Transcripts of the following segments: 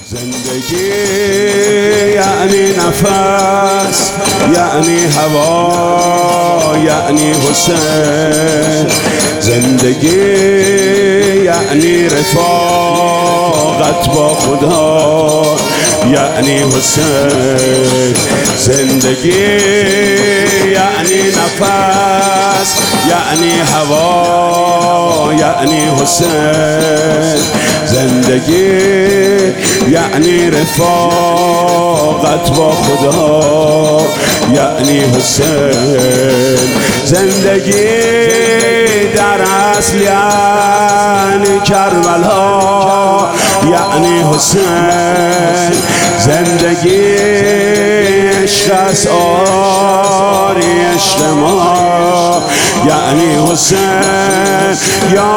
زندگی یعنی نفس، یعنی هوا، یعنی حسین. زندگی یعنی رفاقت با خدا، یعنی حسین. زندگی یعنی نفس، یعنی هوا، یعنی حسین. زندگی یعنی رفاقت با خدا، یعنی حسین. زندگی در اصل یعنی کربلا، یعنی حسین. زندگی عشق است، آری عشق ما، یعنی حسین. یا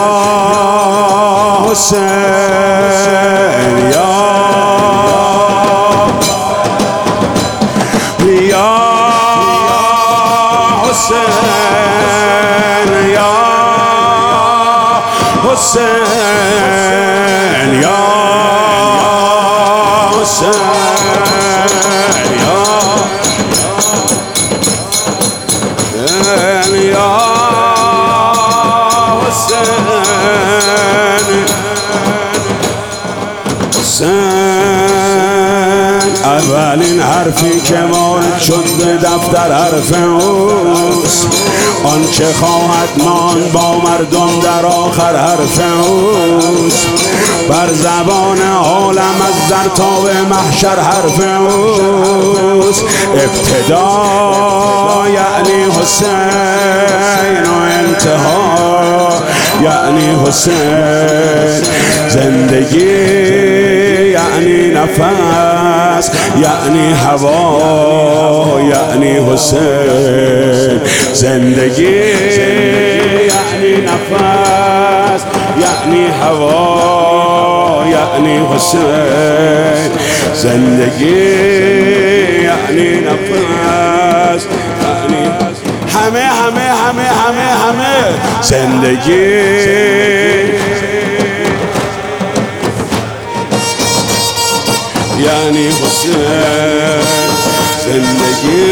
حسین، یا حسین، یا حسین، یا حسین، یا اولین حرفی که وارد شد به دفتر حرف اوست، آنچه خواهد ماند با مردم در آخر حرف اوست. بر زبان عالم از در تا به محشر حرف اوست. ابتدا یعنی حسین و انتها یعنی حسین. زندگی یعنی نفس، یعنی هوا، یعنی حسین. زندگی یعنی نفس، یعنی هوا، یعنی حسین. زندگی یعنی نفس، یعنی همه همه همه همه همه. زندگی یعنی حسین. زندگی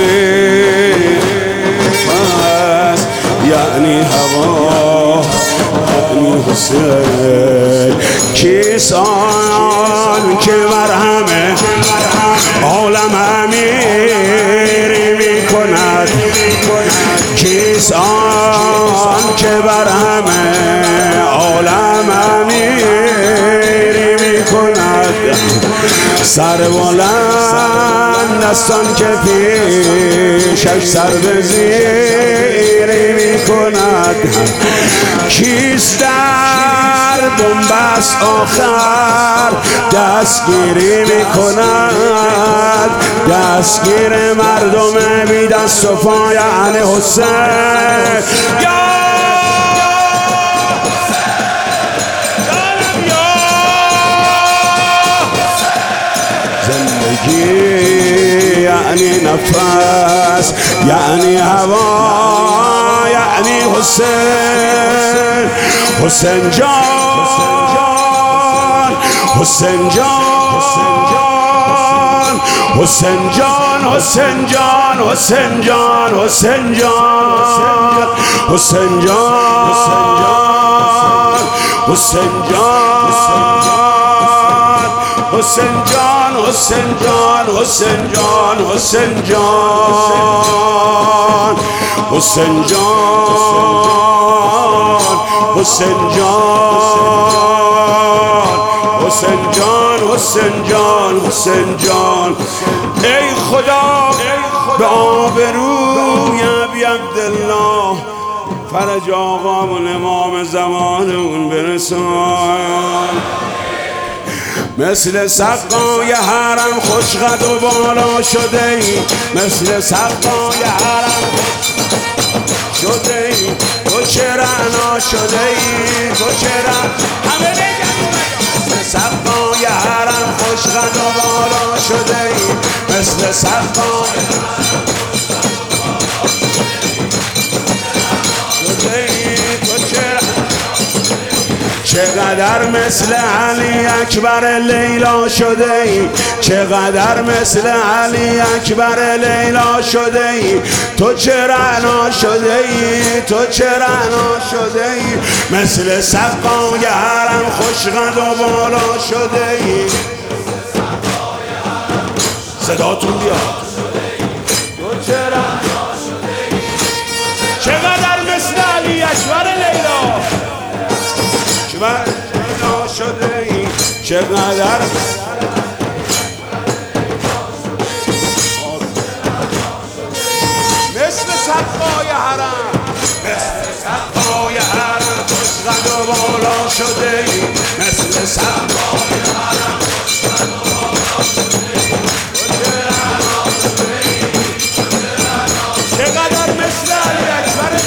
نفس، یعنی هوا، یعنی حسین. کیست آن که بر همه عالم امیری می کند؟ کیست آن که بر همه عالم امیری می کند؟ سر بلند دستان که پیشش سر به زیری می کند. کیست در بنبست آخر دستگیری می کند؟ دستگیر مردم بی دست و پا یعنی حسین. زندگی یعنی نفس، یعنی هوا، یعنی حسین. حسین جان، حسین جان، حسین جان، حسین جان، حسین جان، حسین جان، حسین جان، حسین جان، حسین جان، حسین جان، حسین جان، حسین جان، حسین جان، حسین جان، حسین جان، حسین جان، حسین جان. ای خدا به آبروی ابی عبدالله فرج آقامون امام زمانمون برسان. مثل سقای حرم خوشقد و بالا شده ای، مثل سقای حرم شده ای. تو چه رعنا شده ای، تو چه همه بگم. مثل سقای حرم خوشقد و بالا شده ای، مثل سقای شده ای. تو چه چقدر مثل علی اکبر لیلا شده ای، چقدر مثل علی اکبر لیلا شده ای، تو چه رعنا شده ای، تو چه رعنا شده ای، مثل سقای حرم خوشقد و بالا شده ای. صداتون بیاد. تو چه رعنا شده ای، چقدر مثل علی اکبر لیلا شده ای، چقدر مثل سقای حرم، مثل سقای حرم خوشقد و بالا شده ای، مثل سقای حرم خوشقد و بالا شده ای، چقدر مثل علی اکبر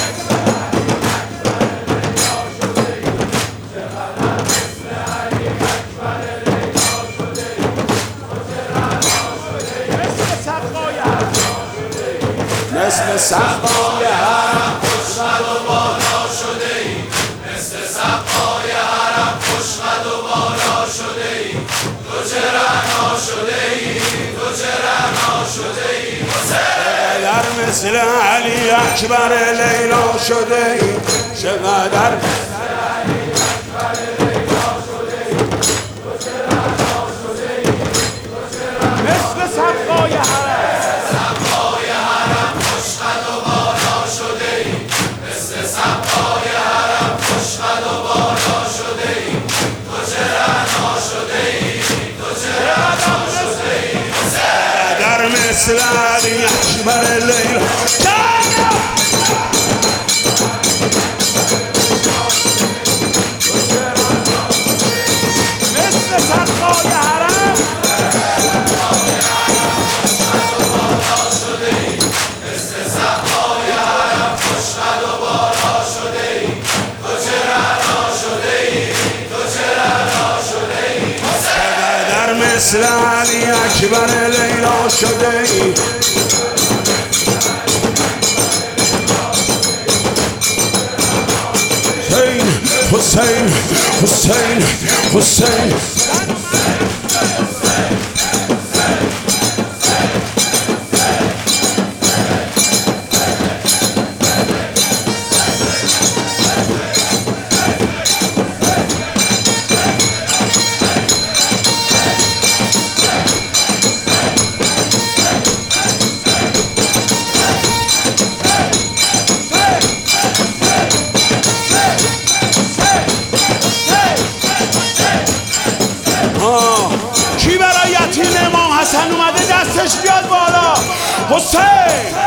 مثل سقای حرم خوشقد و بالا شده ای، مثل سقای حرم خوشقد و بالا شده ای، تو چه رعنا شده ای، تو چه رعنا شده ای، چقدر مثل علی اکبر لیلا شده ای، چقدر مثل علی اکبر لیلا شده ای، تو چه رعنا شده ای، مثل سقای حرم مثل علی اکبر لیلا مثل سقای حرم مثل سقای حرم خوشقد و بالا شده ای، تو چه رعنا شده ای، تو چه رعنا شده ای، چقدر مثل علی اکبر لیلا شده ای. حسین حسین حسین کی برای یتیم امام حسن اومده دستش بیاد بالا؟ حسین